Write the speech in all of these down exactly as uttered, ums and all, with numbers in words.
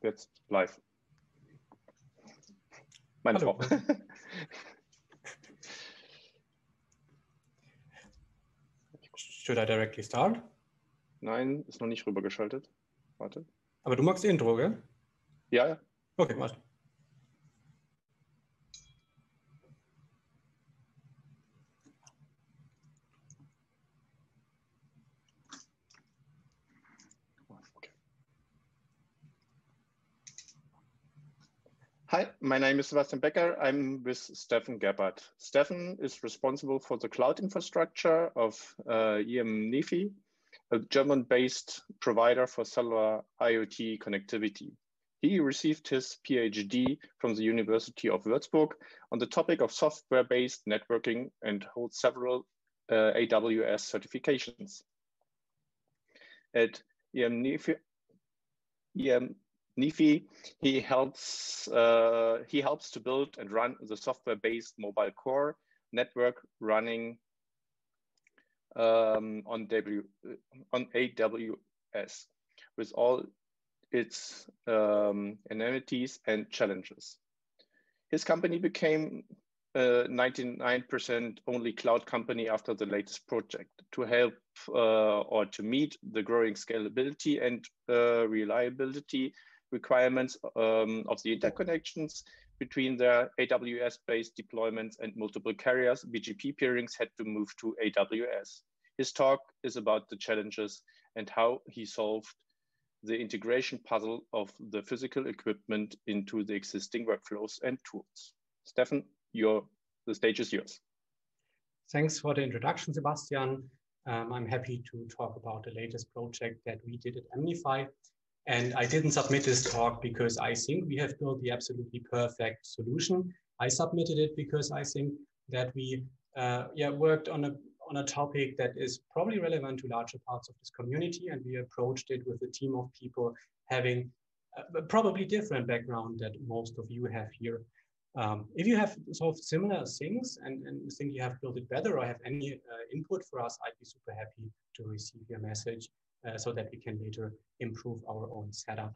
jetzt live. Meine Hallo. Frau. Should I directly start? Nein, ist noch nicht rübergeschaltet. Warte. Aber du magst Intro, gell? Ja, ja. Okay, warte. Hi, my name is Sebastian Becker. I'm with Steffen Gebhardt. Steffen is responsible for the cloud infrastructure of uh, E M Nifi, a German-based provider for cellular IoT connectivity. He received his PhD from the University of Würzburg on the topic of software-based networking and holds several uh, A W S certifications. At E M Nifi, E M Nifi, he helps uh, he helps to build and run the software-based mobile core network running um, on W on A W S with all its um, amenities and challenges. His company became a ninety-nine percent only cloud company after the latest project to help uh, or to meet the growing scalability and uh, reliability requirements um, of the interconnections between their A W S-based deployments and multiple carriers. B G P peerings had to move to A W S. His talk is about the challenges and how he solved the integration puzzle of the physical equipment into the existing workflows and tools. Steffen, your, the stage is yours. Thanks for the introduction, Sebastian. Um, I'm happy to talk about the latest project that we did at Amnify. And I didn't submit this talk because I think we have built the absolutely perfect solution. I submitted it because I think that we uh, yeah, worked on a, on a topic that is probably relevant to larger parts of this community. And we approached it with a team of people having a probably different background that most of you have here. Um, if you have sort of similar things and, and think you have built it better or have any uh, input for us, I'd be super happy to receive your message. Uh, so that we can later improve our own setup.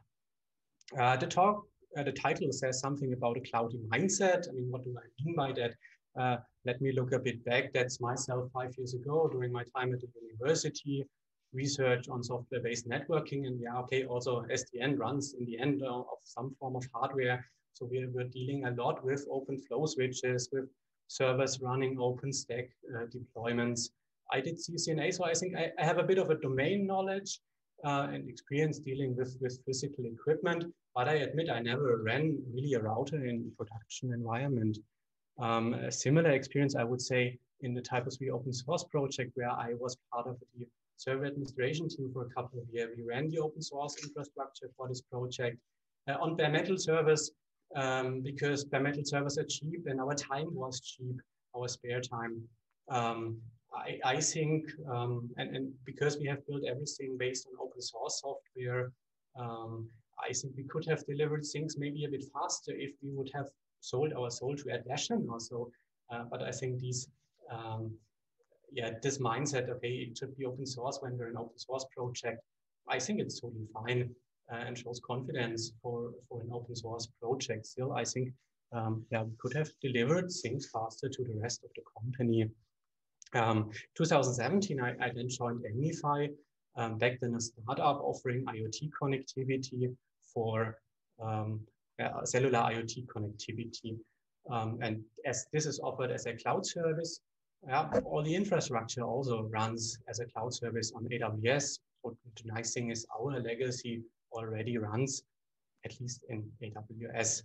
Uh, the talk, uh, the title says something about a cloudy mindset. I mean, what do I mean by that? Uh, let me look a bit back. That's myself five years ago during my time at the university, research on software-based networking. And yeah, okay, also S D N runs in the end uh, of some form of hardware. So we're, we're dealing a lot with open flow switches, with servers running OpenStack uh, deployments. I did C C N A, so I think I, I have a bit of a domain knowledge uh, and experience dealing with, with physical equipment, but I admit I never ran really a router in production environment. Um, a similar experience, I would say, in the Typo three open source project where I was part of the server administration team for a couple of years. We ran the open source infrastructure for this project uh, on bare metal servers um, because bare metal servers are cheap and our time was cheap, our spare time. Um, I, I think, um, and, and because we have built everything based on open source software, um, I think we could have delivered things maybe a bit faster if we would have sold our soul to Atlassian or so. Uh, but I think these, um, yeah, this mindset, okay, it should be open source when we're an open source project. I think it's totally fine uh, and shows confidence for, for an open source project. Still, I think, um, yeah, we could have delivered things faster to the rest of the company. Um, two thousand seventeen, I, I then joined Amnify, um, back then a startup offering IoT connectivity for um, uh, cellular IoT connectivity. Um, and as this is offered as a cloud service, yeah, all the infrastructure also runs as a cloud service on A W S. What the nice thing is our legacy already runs, at least in A W S.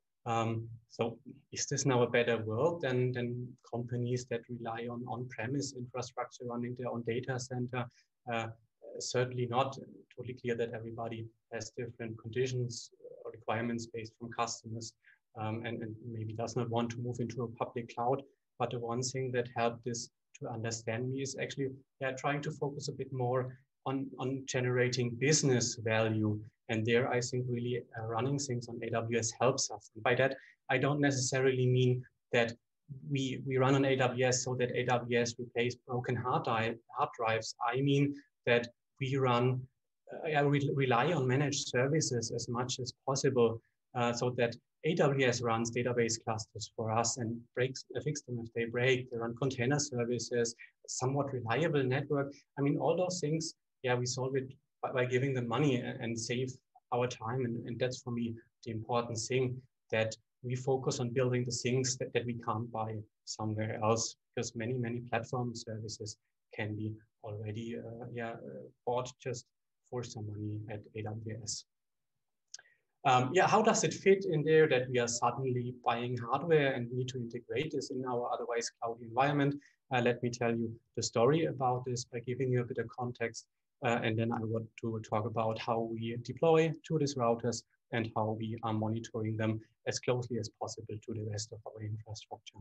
Um, so is this now a better world than, than companies that rely on on-premise infrastructure running their own data center? Uh, certainly not. Totally clear that everybody has different conditions or requirements based from customers um, and, and maybe does not want to move into a public cloud. But the one thing that helped this to understand me is actually yeah, trying to focus a bit more on, on generating business value. And there, I think really uh, running things on A W S helps us. And by that, I don't necessarily mean that we, we run on A W S so that A W S replace broken hard, drive, hard drives. I mean that we run uh, re rely on managed services as much as possible, uh, so that A W S runs database clusters for us and breaks, uh, fix them if they break. They run container services, somewhat reliable network. I mean, all those things, yeah, we solve it by, by giving them money and, and save our time. And, and that's for me the important thing, that we focus on building the things that, that we can't buy somewhere else, because many, many platform services can be already uh, yeah, uh, bought just for some money at A W S. Um, yeah, how does it fit in there that we are suddenly buying hardware and need to integrate this in our otherwise cloudy environment? Uh, let me tell you the story about this by giving you a bit of context. Uh, and then I want to talk about how we deploy to these routers and how we are monitoring them as closely as possible to the rest of our infrastructure.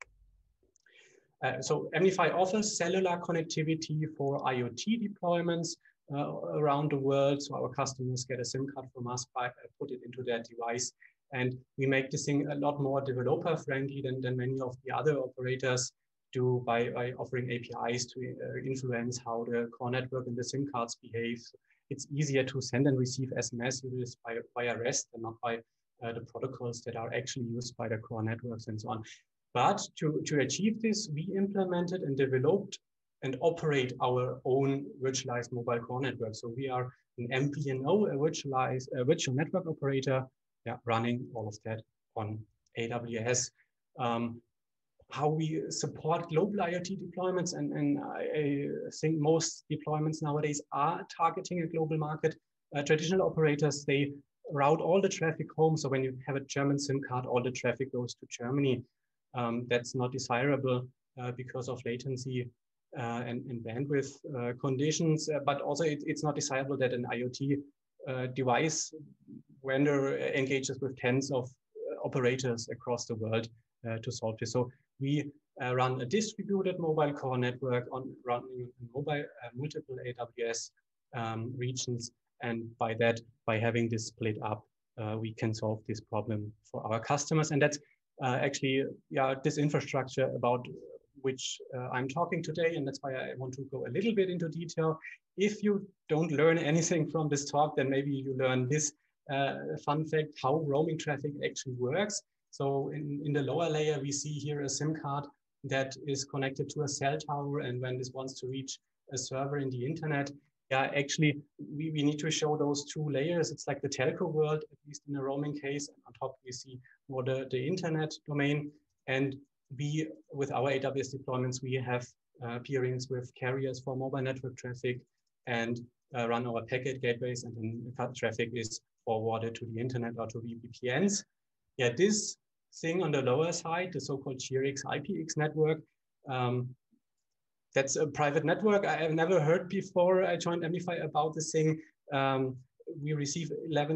Uh, so M D five offers cellular connectivity for I O T deployments uh, around the world. So our customers get a SIM card from us, by, uh, put it into their device, and we make this thing a lot more developer friendly than, than many of the other operators do by, by offering A P Is to uh, influence how the core network and the SIM cards behave. It's easier to send and receive S M S by, via REST and not by uh, the protocols that are actually used by the core networks and so on. But to, to achieve this, we implemented and developed and operate our own virtualized mobile core network. So we are an M V N O, a virtualized a virtual network operator, yeah, running all of that on A W S. Um, how we support global I O T deployments, and, and I think most deployments nowadays are targeting a global market. Uh, traditional operators, they route all the traffic home. So when you have a German SIM card, all the traffic goes to Germany. Um, that's not desirable uh, because of latency uh, and, and bandwidth uh, conditions, uh, but also it, it's not desirable that an I O T uh, device vendor engages with tens of uh, operators across the world uh, to solve this. So we uh, run a distributed mobile core network on running mobile uh, multiple A W S um, regions, and by that, by having this split up, uh, we can solve this problem for our customers. And that's Uh, actually, yeah, this infrastructure about which uh, I'm talking today, and that's why I want to go a little bit into detail. If you don't learn anything from this talk, then maybe you learn this uh, fun fact, how roaming traffic actually works. So in, in the lower layer, we see here a SIM card that is connected to a cell tower, and when this wants to reach a server in the internet, yeah, actually, we, we need to show those two layers. It's like the telco world, at least in a roaming case. And on top, we see more the, the internet domain. And we, with our A W S deployments, we have uh, peerings with carriers for mobile network traffic and uh, run our packet gateways, and then the traffic is forwarded to the internet or to V P Ns. Yeah, this thing on the lower side, the so-called G R X I P X network, um, that's a private network I have never heard before I joined M D five about this thing. Um, we receive eleven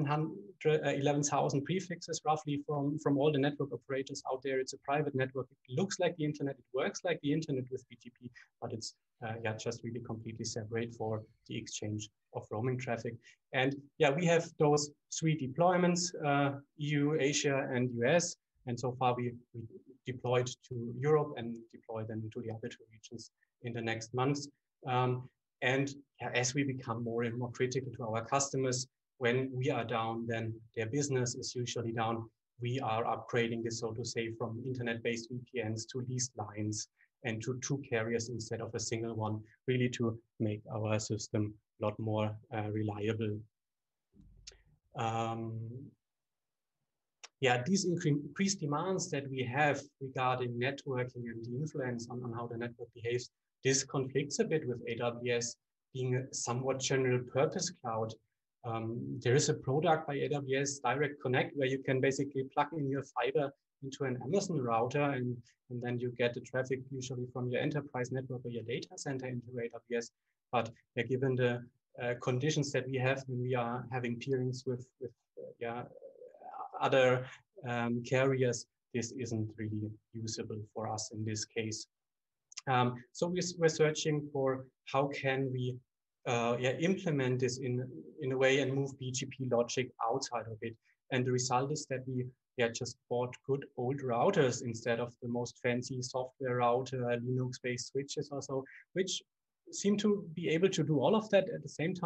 thousand prefixes roughly from, from all the network operators out there. It's a private network. It looks like the internet. It works like the internet with B G P, but it's uh, yeah, just really completely separate for the exchange of roaming traffic. And yeah, we have those three deployments, uh, E U, Asia, and U S. And so far we, we deployed to Europe and deploy them to the other two regions in the next months. Um, and yeah, as we become more and more critical to our customers, when we are down, then their business is usually down. We are upgrading this, so to say, from internet-based V P Ns to leased lines and to two carriers instead of a single one, really to make our system a lot more uh, reliable. Um, Yeah, these increased demands that we have regarding networking and the influence on, on how the network behaves, this conflicts a bit with A W S being a somewhat general purpose cloud. Um, there is a product by A W S, Direct Connect, where you can basically plug in your fiber into an Amazon router, and, and then you get the traffic usually from your enterprise network or your data center into A W S. But yeah, given the uh, conditions that we have when we are having peerings with, with uh, yeah, other um, carriers, this isn't really usable for us in this case. Um, so we're, we're searching for how can we uh, yeah, implement this in, in a way and move B G P logic outside of it. And the result is that we yeah, just bought good old routers instead of the most fancy software router, Linux-based switches or so, which seem to be able to do all of that at the same time,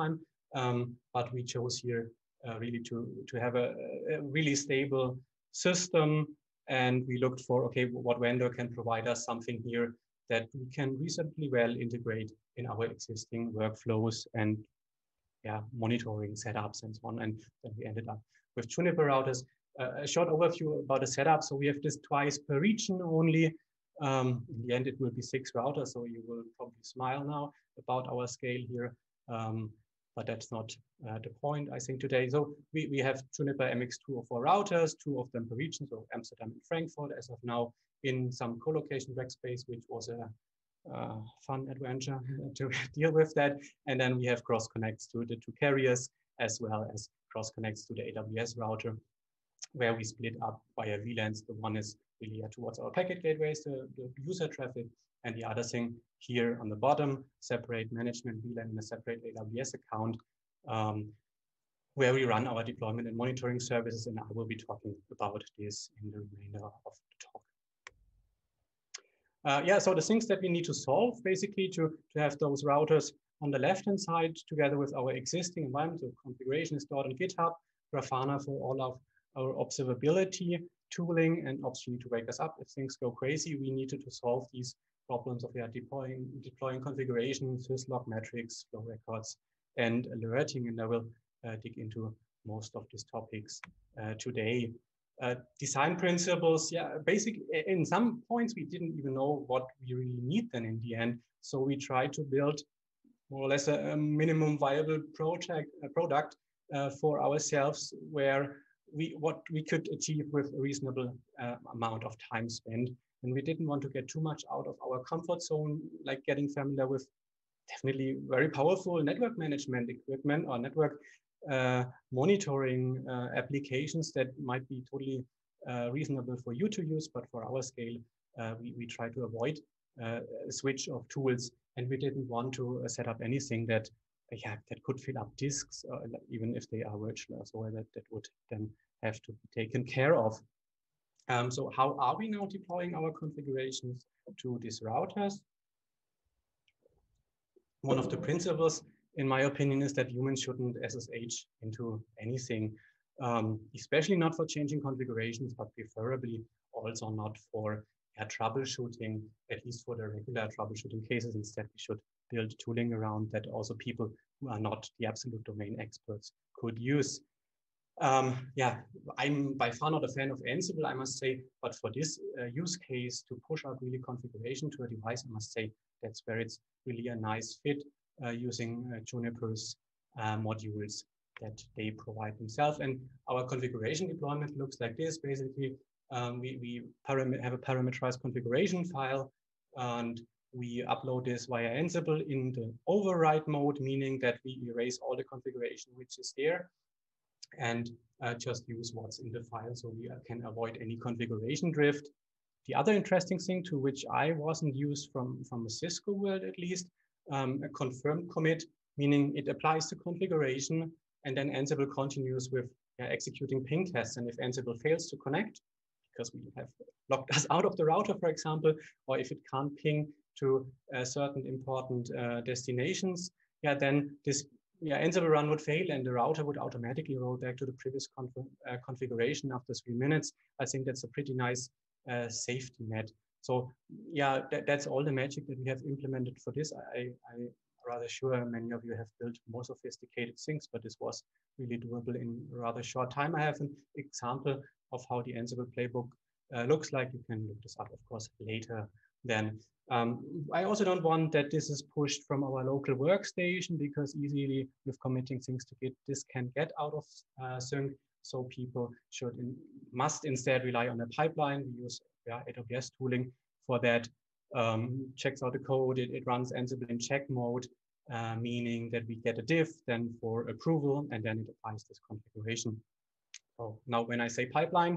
Um, but we chose here uh, really to, to have a, a really stable system. And we looked for, okay, what vendor can provide us something here that we can reasonably well integrate in our existing workflows and yeah, monitoring setups and so on. And then we ended up with Juniper routers. Uh, a short overview about the setup. So we have this twice per region only. Um, in the end, it will be six routers. So you will probably smile now about our scale here. Um, but that's not uh, the point, I think, today. So we, we have Juniper M X two oh four routers, two of them per region, so Amsterdam and Frankfurt as of now, in some co-location workspace, which was a uh, fun adventure to deal with that. And then we have cross connects to the two carriers, as well as cross connects to the A W S router, where we split up via V LANs. The one is really towards our packet gateways, the, the user traffic, and the other thing here on the bottom, separate management V LAN in a separate A W S account, um, where we run our deployment and monitoring services. And I will be talking about this in the remainder of the talk. Uh, yeah, so the things that we need to solve basically to, to have those routers on the left-hand side together with our existing environment, so configuration is stored on GitHub, Grafana for all of our observability tooling, and obviously to wake us up if things go crazy, we needed to solve these problems of yeah, deploying, deploying configuration, syslog metrics, flow records, and alerting. And I will uh, dig into most of these topics uh, today. Uh, design principles, yeah, basically in some points we didn't even know what we really need then in the end. So we tried to build more or less a, a minimum viable project, a product uh, for ourselves where we what we could achieve with a reasonable uh, amount of time spent. And we didn't want to get too much out of our comfort zone, like getting familiar with definitely very powerful network management equipment or network uh, monitoring uh, applications that might be totally uh, reasonable for you to use, but for our scale, uh, we, we try to avoid uh, a switch of tools, and we didn't want to uh, set up anything that yeah, that could fill up disks, uh, even if they are virtual, so that, that would then have to be taken care of. Um, so how are we now deploying our configurations to these routers? One of the principles, in my opinion, is that humans shouldn't S S H into anything, um, especially not for changing configurations, but preferably also not for yeah, troubleshooting, at least for the regular troubleshooting cases. Instead, we should build tooling around that also people who are not the absolute domain experts could use. Um, yeah, I'm by far not a fan of Ansible, I must say, but for this uh, use case to push out really configuration to a device, I must say that's where it's really a nice fit uh, using uh, Juniper's uh, modules that they provide themselves. And our configuration deployment looks like this. Basically, um, we, we have a parameterized configuration file, and we upload this via Ansible in the override mode, meaning that we erase all the configuration which is there and uh, just use what's in the file, so we can avoid any configuration drift. The other interesting thing, to which I wasn't used from, from a Cisco world at least, um, a confirmed commit, meaning it applies the configuration and then Ansible continues with uh, executing ping tests. And if Ansible fails to connect, because we have locked us out of the router, for example, or if it can't ping to uh, certain important uh, destinations, yeah, then this yeah, Ansible run would fail and the router would automatically roll back to the previous conf uh, configuration after three minutes. I think that's a pretty nice uh, safety net. So yeah, that, that's all the magic that we have implemented for this. I, I'm rather sure many of you have built more sophisticated things, but this was really doable in a rather short time. I have an example of how the Ansible playbook uh, looks like. You can look this up, of course, later then. Um, I also don't want that this is pushed from our local workstation, because easily with committing things to Git, this can get out of uh, sync. So people should in, must instead rely on a pipeline. We use yeah, A W S tooling for that. Um, checks out the code, it, it runs Ansible in check mode, uh, meaning that we get a diff then for approval, and then it applies this configuration. So now when I say pipeline,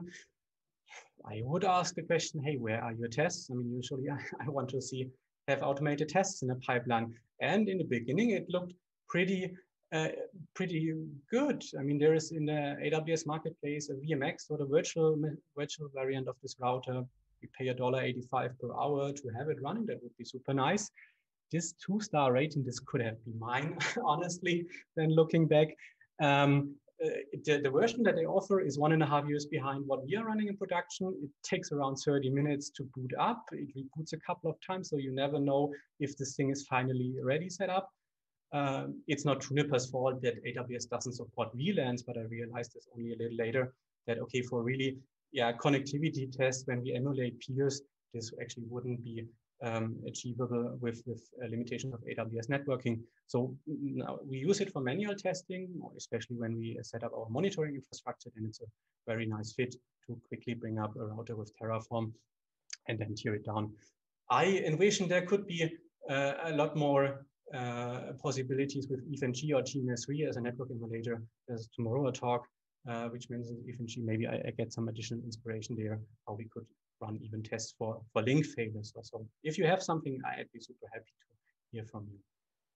I would ask the question, hey, where are your tests? I mean, usually I, I want to see, have automated tests in a pipeline. And in the beginning, it looked pretty, uh, pretty good. I mean, there is in the A W S marketplace a V M X, or the virtual, virtual variant of this router. We pay a dollar eighty-five per hour to have it running. That would be super nice. this two-star rating, this could have been mine, honestly, then looking back. Um, uh, the, the version that they offer is one and a half years behind what we are running in production. It takes around thirty minutes to boot up. It reboots a couple of times, so you never know if this thing is finally ready set up. Um, it's not Juniper's fault that A W S doesn't support V LANs, but I realized this only a little later that, okay, for really yeah, connectivity tests, when we emulate peers, this actually wouldn't be um, achievable with, with uh, limitations of A W S networking. So now we use it for manual testing, especially when we set up our monitoring infrastructure, and it's a very nice fit to quickly bring up a router with Terraform and then tear it down. I envision there could be uh, a lot more uh, possibilities with EVE-NG or G N S three as a network emulator. There's tomorrow a talk, uh, which means EVE-NG, maybe I, I get some additional inspiration there, how we could run even tests for, for link failures or so. If you have something, I'd be super happy to hear from you.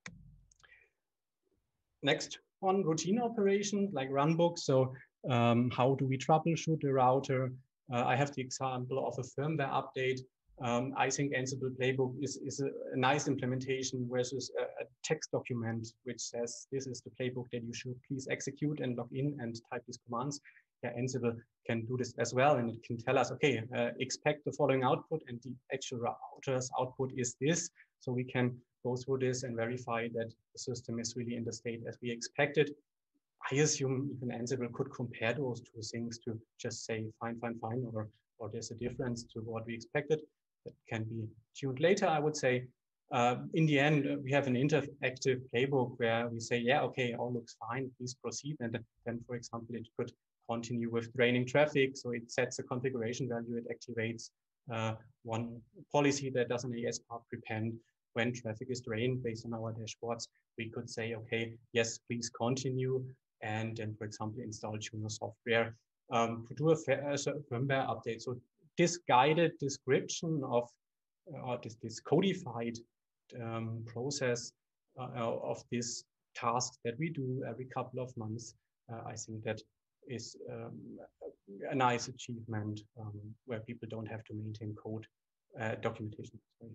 Next one, routine operations like runbooks. So um, how do we troubleshoot the router? Uh, I have the example of a firmware update. Um, I think Ansible Playbook is, is a, a nice implementation versus a, a text document which says this is the playbook that you should please execute and log in and type these commands. Yeah, Ansible can do this as well, and it can tell us, okay, uh, expect the following output, and the actual router's output is this. So we can go through this and verify that the system is really in the state as we expected. I assume even Ansible could compare those two things to just say fine, fine, fine, or, or there's a difference to what we expected. That can be tuned later, I would say. Uh, in the end, uh, we have an interactive playbook where we say, yeah, okay, all looks fine, please proceed. And then, for example, it could continue with draining traffic. So it sets a configuration value, it activates uh, one policy that does an A S path prepend. When traffic is drained based on our dashboards, we could say, okay, yes, please continue. And then, for example, install Juno software um, to do a, a firmware update. So this guided description of, or uh, this, this codified um, process uh, of this task that we do every couple of months, uh, I think that is um, a nice achievement um, where people don't have to maintain code uh, documentation. Sorry.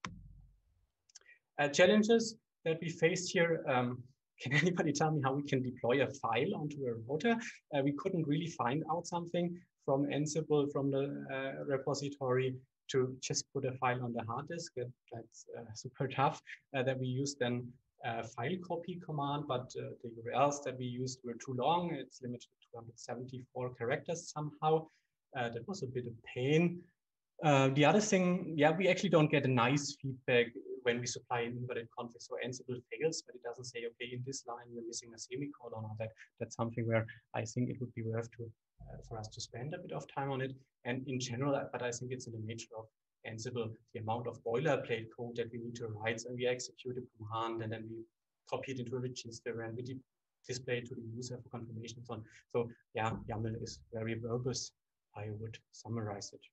Uh, challenges that we faced here. Um, can anybody tell me how we can deploy a file onto a router? Uh, we couldn't really find out something from Ansible, from the uh, repository, to just put a file on the hard disk. That's uh, super tough. Uh, that we used then a file copy command, but uh, the U R Ls that we used were too long. It's limited to two hundred seventy-four characters somehow. Uh, that was a bit of pain. Uh, the other thing, yeah, we actually don't get a nice feedback when we supply an invalid config. So Ansible fails, but it doesn't say, okay, in this line we're missing a semicolon or that. That's something where I think it would be worth to uh, for us to spend a bit of time on it. And in general, but I think it's in the nature of Ansible, the amount of boilerplate code that we need to write. So we execute a command and then we copy it into a register and we display it to the user for confirmation and so on. So yeah, YAML is very verbose. I would summarize it.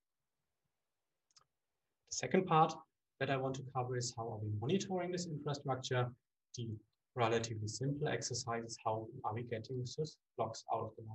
The second part that I want to cover is how are we monitoring this infrastructure. The relatively simple exercise is how are we getting sys logs out of the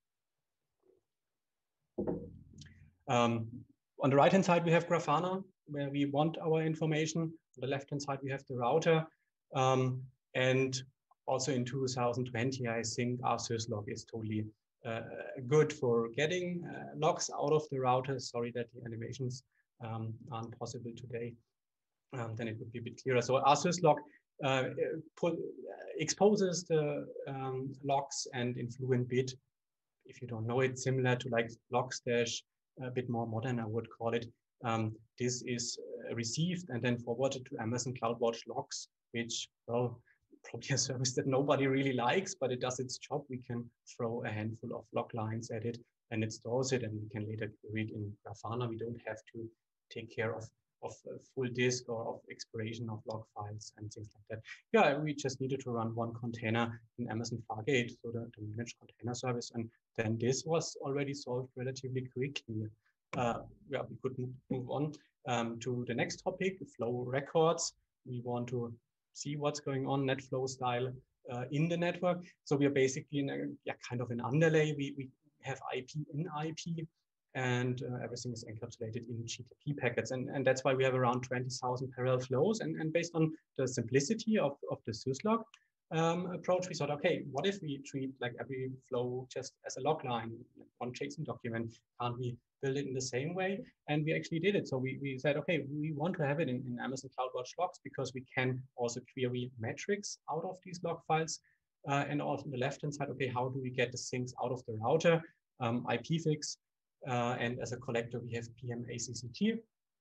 router. Um, on the right hand side we have Grafana, where we want our information. On the left hand side we have the router. Um, and also in two thousand twenty, I think our syslog is totally uh, good for getting uh, logs out of the router. Sorry that the animations um, aren't possible today. Um, then it would be a bit clearer. So our syslog uh, put, uh, exposes the um, logs, and in Fluentbit, if you don't know it, similar to like Logstash, a bit more modern, I would call it. Um, this is uh, received and then forwarded to Amazon CloudWatch Logs, which, well, probably a service that nobody really likes, but it does its job. We can throw a handful of log lines at it and it stores it, and we can later read in Grafana. We don't have to take care of of a full disk or of expiration of log files and things like that. Yeah, we just needed to run one container in Amazon Fargate, so the, the managed container service, and then this was already solved relatively quickly. Uh, yeah, we could move on um, to the next topic, flow records. We want to see what's going on NetFlow style uh, in the network. So we are basically in a yeah, kind of an underlay. We, we have I P in I P. and uh, everything is encapsulated in G T P packets. And, and that's why we have around twenty thousand parallel flows. And, and based on the simplicity of, of the syslog um, approach, we thought, okay, what if we treat like every flow just as a log line, one JSON document? Can't we build it in the same way? And we actually did it. So we, we said, okay, we want to have it in, in Amazon CloudWatch logs because we can also query metrics out of these log files. Uh, and also on the left-hand side, okay, how do we get the things out of the router? Um, IPFix, uh, and as a collector, we have P M A C C T,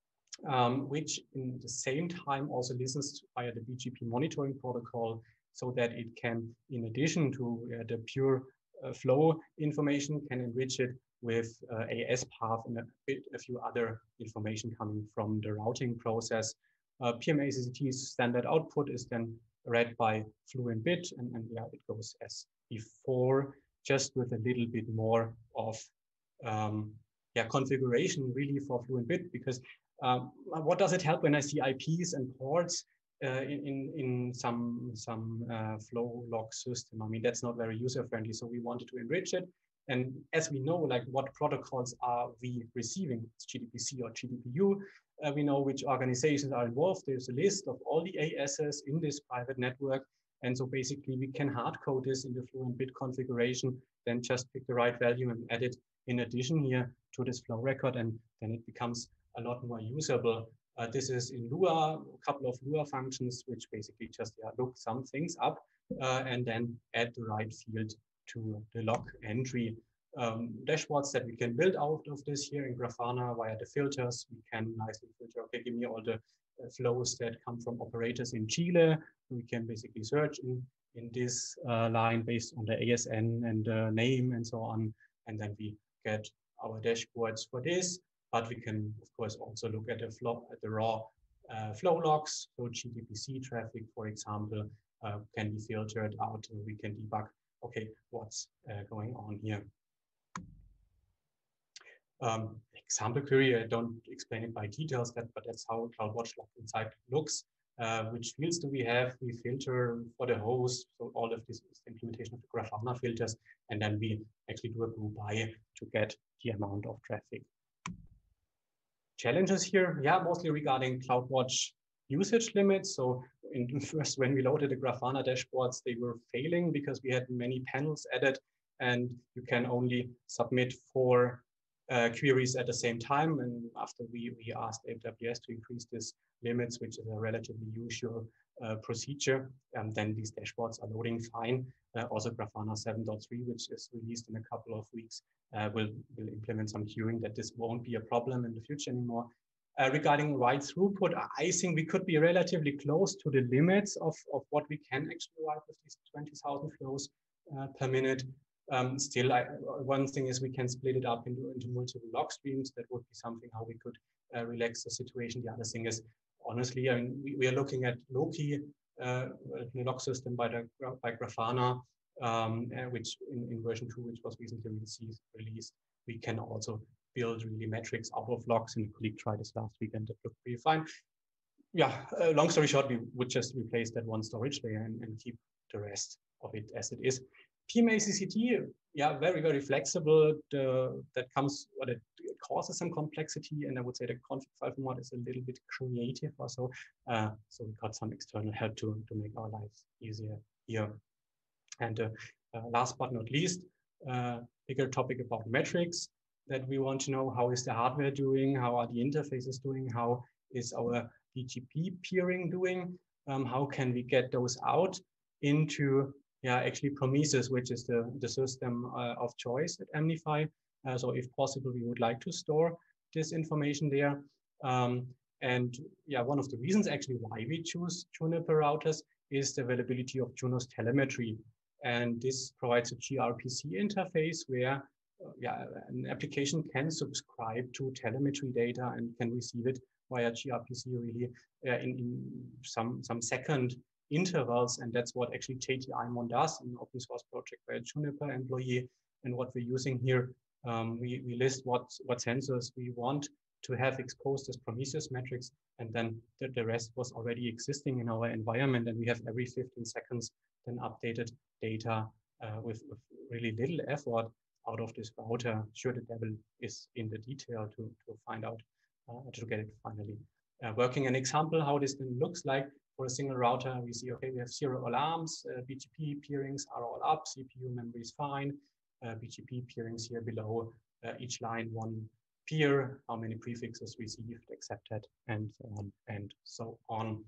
um, which in the same time also listens via the B G P monitoring protocol so that it can, in addition to uh, the pure uh, flow information, can enrich it with uh, A S path and a, bit, a few other information coming from the routing process. Uh, P M A C C T's standard output is then read by FluentBit, and, and yeah, it goes as before, just with a little bit more of um, yeah, configuration really for FluentBit, because um, what does it help when I see I Ps and ports uh, in, in, in some, some uh, flow log system? I mean, that's not very user-friendly, so we wanted to enrich it. And as we know, like what protocols are we receiving? It's G D P C or G D P U. Uh, we know which organizations are involved. There's a list of all the A Ss in this private network. And so basically we can hard code this in the FluentBit configuration, then just pick the right value and add it in addition here to this flow record. And then it becomes a lot more usable. Uh, this is in Lua, a couple of Lua functions, which basically just yeah, look some things up uh, and then add the right field to the log entry. Um, dashboards that we can build out of this here in Grafana via the filters. We can nicely filter, okay, give me all the uh, flows that come from operators in Chile. We can basically search in, in this uh, line based on the A S N and the name and so on. And then we get our dashboards for this. But we can, of course, also look at the, flow, at the raw uh, flow logs. So G T P C traffic, for example, uh, can be filtered out. And we can debug, okay, what's uh, going on here. Um, example query, I don't explain it by details, that, but that's how CloudWatch Log Insight looks. Uh, which fields do we have? We filter for the host, so all of this is the implementation of the Grafana filters, and then we actually do a group by to get the amount of traffic. Challenges here, yeah, mostly regarding CloudWatch usage limits. So in first, when we loaded the Grafana dashboards, they were failing because we had many panels added, and you can only submit four uh, queries at the same time. And after we, we asked A W S to increase this limits, which is a relatively usual uh, procedure, and then these dashboards are loading fine. Uh, also Grafana seven point three, which is released in a couple of weeks, uh, will, will implement some queuing that this won't be a problem in the future anymore. Uh, regarding write throughput, I think we could be relatively close to the limits of, of what we can actually write with these twenty thousand flows uh, per minute. Um, still, I, one thing is we can split it up into, into multiple log streams. That would be something how we could uh, relax the situation. The other thing is, honestly, I mean, we, we are looking at Loki, uh, the log system by, the, by Grafana, um, uh, which in, in version two, which was recently released, we can also build really metrics out of logs, and a colleague tried this last week and that looked pretty fine. Yeah, uh, long story short, we would just replace that one storage layer and, and keep the rest of it as it is. P M A C C T, yeah, very, very flexible. The, that comes, or that causes some complexity, and I would say the config file format is a little bit creative also. Uh, so we got some external help to, to make our lives easier here. And uh, uh, last but not least, uh, bigger topic about metrics that we want to know. How is the hardware doing? How are the interfaces doing? How is our B G P peering doing? Um, how can we get those out into yeah, actually Prometheus, which is the, the system uh, of choice at Amnify. Uh, so if possible, we would like to store this information there. Um, and yeah, one of the reasons actually why we choose Juniper routers is the availability of Junos telemetry. And this provides a gRPC interface where uh, yeah, an application can subscribe to telemetry data and can receive it via gRPC really uh, in, in some, some second intervals, and that's what actually J T I M O N does, an open source project by a Juniper employee. And what we're using here, um, we, we list what, what sensors we want to have exposed as Prometheus metrics, and then the, the rest was already existing in our environment, and we have every fifteen seconds then updated data uh, with, with really little effort out of this router. Sure, the devil is in the detail to, to find out, uh, to get it finally uh, working. An example how this then looks like for a single router, we see, okay, we have zero alarms, uh, B G P peerings are all up, C P U memory is fine, uh, B G P peerings here below, uh, each line one peer, how many prefixes received, accepted, and so on and so on.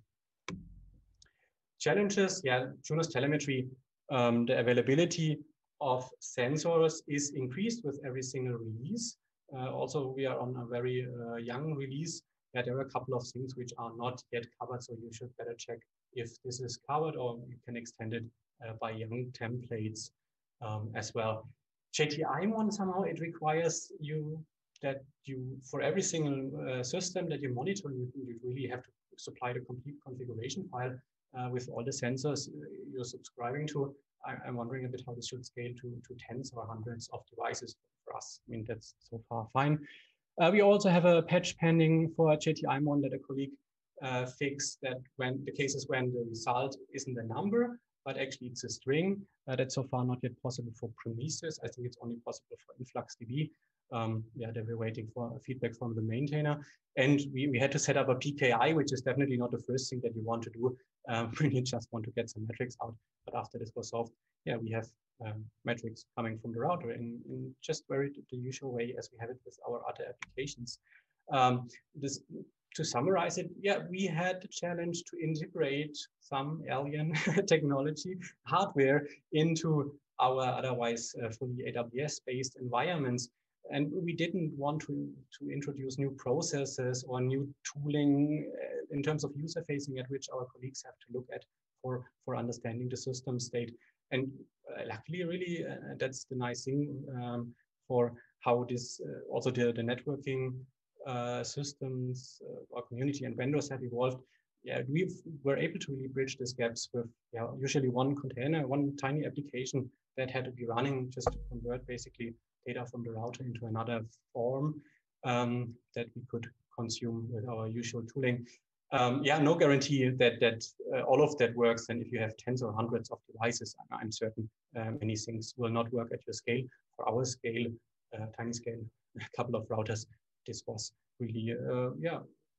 Challenges, yeah, Junos telemetry, um, the availability of sensors is increased with every single release. Uh, also, we are on a very uh, young release. Yeah, there are a couple of things which are not yet covered, so you should better check if this is covered, or you can extend it uh, by young templates um, as well. J T I M O N somehow it requires you that you, for every single uh, system that you monitor, you, you really have to supply the complete configuration file uh, with all the sensors you're subscribing to. I, I'm wondering a bit how this should scale to, to tens or hundreds of devices for us. I mean, that's so far fine. Uh, we also have a patch pending for J T I M O N that a colleague uh, fixed, that when the cases when the result isn't a number, but actually it's a string. Uh, that's so far not yet possible for Prometheus. I think it's only possible for InfluxDB. Um, yeah, that we're waiting for feedback from the maintainer. And we, we had to set up a P K I, which is definitely not the first thing that you want to do. Um, we just want to get some metrics out. But after this was solved, yeah, we have um, metrics coming from the router in, in just very the usual way as we have it with our other applications. Um, this, to summarize it, yeah, we had the challenge to integrate some alien technology hardware into our otherwise uh, fully A W S-based environments. And we didn't want to, to introduce new processes or new tooling uh, in terms of user facing at which our colleagues have to look at for, for understanding the system state. And uh, luckily, really, uh, that's the nice thing um, for how this, uh, also the, the networking uh, systems, uh, our community and vendors have evolved. Yeah, we were able to really bridge these gaps with yeah, usually one container, one tiny application that had to be running just to convert basically data from the router into another form um, that we could consume with our usual tooling. Um, yeah, no guarantee that that uh, all of that works. And if you have tens or hundreds of devices, I'm certain uh, many things will not work at your scale. For our scale, uh, tiny scale, a couple of routers, this was really uh, yeah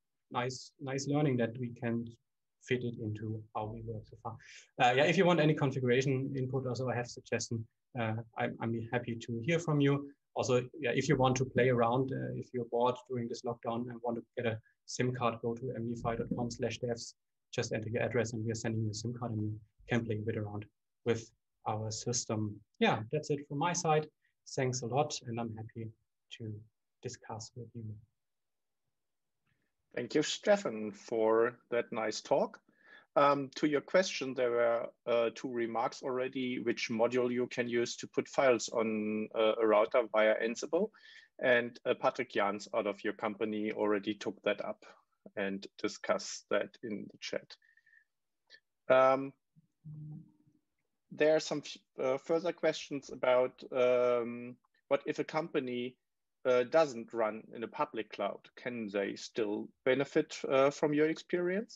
nice nice learning that we can fit it into how we work so far. Uh, yeah, if you want any configuration input, also I have suggestion. Uh, I'm, I'm happy to hear from you. Also, yeah, if you want to play around, uh, if you're bored during this lockdown and want to get a SIM card, go to m d five dot com slash devs, just enter your address and we are sending you a SIM card and you can play a bit around with our system. Yeah, that's it from my side. Thanks a lot, and I'm happy to discuss with you. Thank you, Stefan, for that nice talk. Um, to your question, there were uh, two remarks already, which module you can use to put files on uh, a router via Ansible. And uh, Patrick Jans out of your company already took that up and discussed that in the chat. Um, there are some uh, further questions about um, what if a company uh, doesn't run in a public cloud? Can they still benefit uh, from your experience?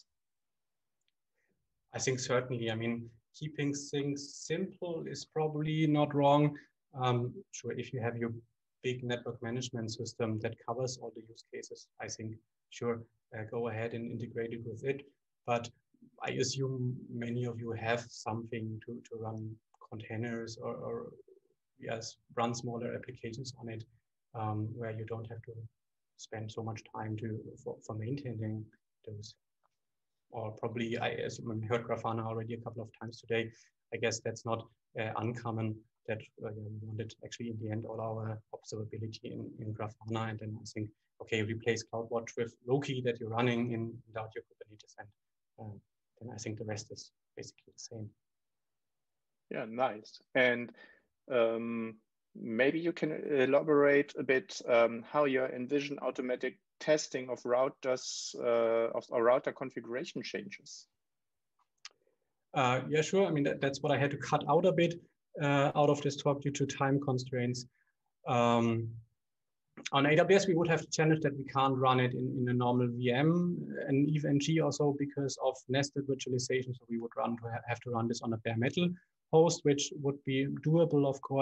I think certainly. I mean, keeping things simple is probably not wrong. Um, sure, if you have your big network management system that covers all the use cases, I think, sure, uh, go ahead and integrate it with it. But I assume many of you have something to, to run containers or, or yes, run smaller applications on it um, where you don't have to spend so much time to for, for maintaining those. Or probably, I as I heard Grafana already a couple of times today. I guess that's not uh, uncommon that uh, we wanted actually in the end all our observability in, in Grafana, and then I think, okay, replace CloudWatch with Loki that you're running in without your Kubernetes, and uh, then I think the rest is basically the same. Yeah, nice. And um, maybe you can elaborate a bit um, how you envision automatic testing of routers, uh, of a router configuration changes. Uh, yeah, sure. I mean, that, that's what I had to cut out a bit uh, out of this talk due to time constraints. Um, on A W S, we would have the challenge that we can't run it in, in a normal V M and EVE-ng also because of nested virtualization. So we would run to ha have to run this on a bare metal host, which would be doable, of course.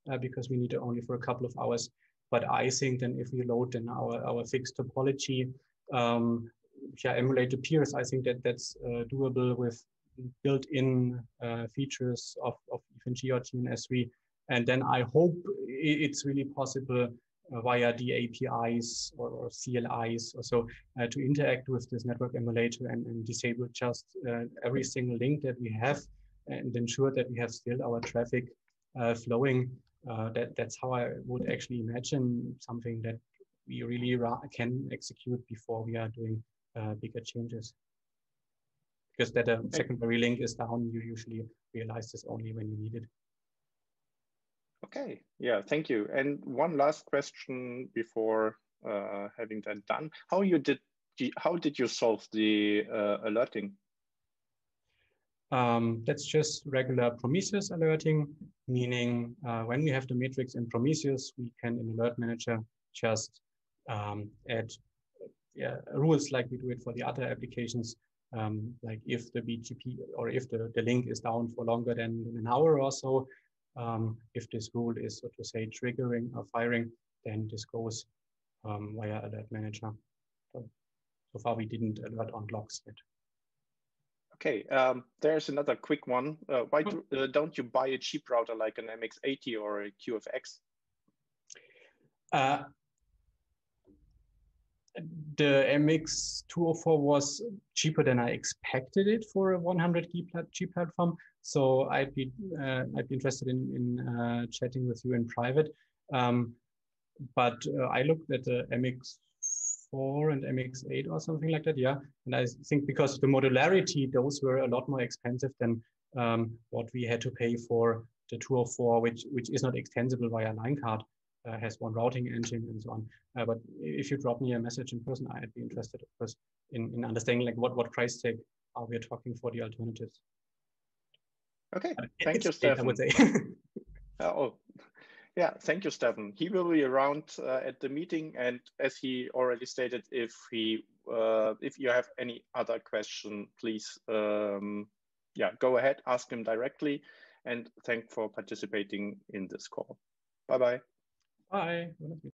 uh, because we need it only for a couple of hours. But I think then if we load then our, our fixed topology, um, yeah, emulate the peers, I think that that's uh, doable with built-in uh, features of, of even G or G N S three. And then I hope it's really possible uh, via the A P Is or, or C L Is or so uh, to interact with this network emulator and, and disable just uh, every single link that we have and ensure that we have still our traffic uh, flowing. Uh, that, that's how I would actually imagine something that we really can execute before we are doing uh, bigger changes. Because that a secondary link is down, you usually realize this only when you need it. Okay, yeah, thank you. And one last question before uh, having that done. How you did how did you solve the uh, alerting? Um, that's just regular Prometheus alerting, meaning uh, when we have the matrix in Prometheus, we can in Alert Manager just um, add yeah, rules like we do it for the other applications. Um, like if the B G P or if the, the link is down for longer than an hour or so, um, if this rule is, so to say, triggering or firing, then this goes um, via Alert Manager. So, so far, we didn't alert on logs yet. Okay, um, there's another quick one. Uh, why do, uh, don't you buy a cheap router like an M X eighty or a Q F X? Uh, the M X two oh four was cheaper than I expected it for a one hundred G platform. So I'd be uh, I'd be interested in in uh, chatting with you in private. Um, but uh, I looked at the M X four and M X eight or something like that. Yeah, and I think because of the modularity, those were a lot more expensive than um, what we had to pay for the two oh four, which which is not extensible via line card. Uh, has one routing engine and so on. Uh, but if you drop me a message in person, I'd be interested, of course, in, in understanding like what, what price tag are we talking for the alternatives. Okay, uh, thank you, Stefan. I would say. uh, oh, yeah, thank you, Stefan. He will be around uh, at the meeting, and as he already stated, if he uh, if you have any other question, please, um, yeah, go ahead, ask him directly, and thank for participating in this call. Bye bye. Bye.